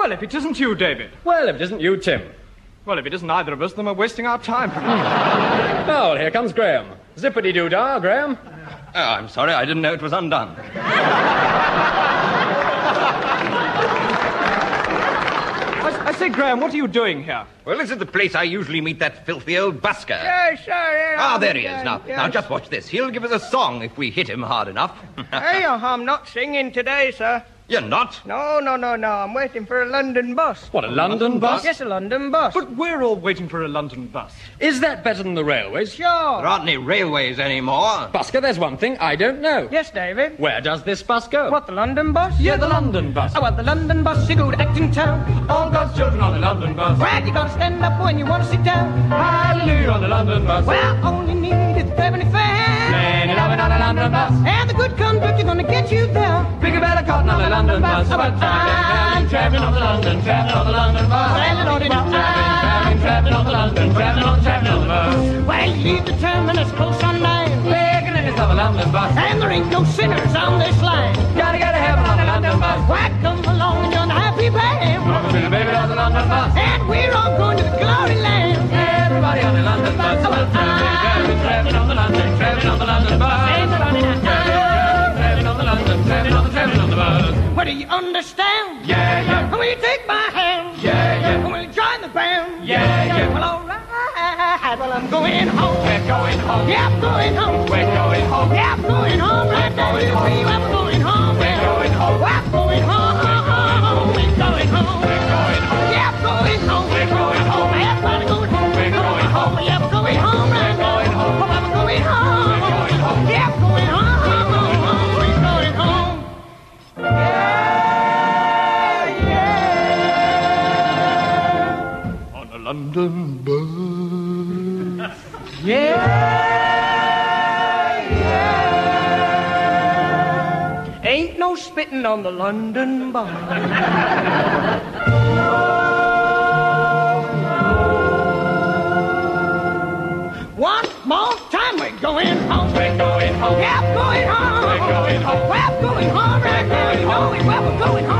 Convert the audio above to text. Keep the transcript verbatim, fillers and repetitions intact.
Well, if it isn't you, David. Well, if it isn't you, Tim. Well, if it isn't either of us, then we're wasting our time. Oh, well, here comes Graham. Zippity-doo-dah, Graham. Oh, I'm sorry, I didn't know it was undone. I say, Graham, what are you doing here? Well, this is the place I usually meet that filthy old busker. Yes, sir. Yeah, Ah, there he is now. yes. Now, just watch this. He'll give us a song if we hit him hard enough. Hey, I'm not singing today, sir. You're not? No, no, no, no. I'm waiting for a London bus. What, a London bus? Yes, a London bus. But we're all waiting for a London bus. Is that better than the railways? Sure. There aren't any railways anymore. Busker, there's one thing I don't know. Yes, David. Where does this bus go? What, the London bus? Yeah, the London bus. Oh, well, the London bus, you go to Acton Town. All God's children on the London bus. Well, you gotta stand up when you wanna sit down. Hallelujah on the London bus. Well, all you need is a threepenny fan. Plenty loving on the London bus. And the good conductor gonna get you there. Bigger, better cotton on the London bus. About time. Traveling on the London, traveling on the London bus. Well, Lordy, Traveling, traveling, traveling on the London, traveling on, traveling on the bus. well, you leave the terminus close on nine. Bigger than it's on the London bus. And there ain't no sinners on this line. Gotta get to heaven on the London bus. Why come along and you're the happy band? Rockabilly baby on the London bus. And we're all going to the glory land. Everybody on the London bus. Traveling, traveling, traveling on the London, traveling on the London bus. Everybody now. Traveling on the London, traveling on the, traveling on the bus. What do you understand? Yeah, yeah. And will you take my hand? Yeah, yeah. And will you join the band? Yeah, yeah. Well, all right. Well, I'm going home. We're going home. Yeah, I'm going home. We're going home. Yeah, I'm going home. Right now, you see, I'm going home. We're going home. I'm going home. We're going home. We're going home. Yeah, I'm going home. We're going home. Everybody going home. We're going home. Yeah, I'm going home right now. going home. Oh, I'm going home. We're going home. Yeah, I'm going home. We're going home. Yeah, yeah. On a London bus. Yeah, yeah. Ain't no spitting on the London bus. One more time, we're going home. We're going home. Yeah, I'm going home. We're going home. Well, I'm going home right now. You know it. Well, we're going home.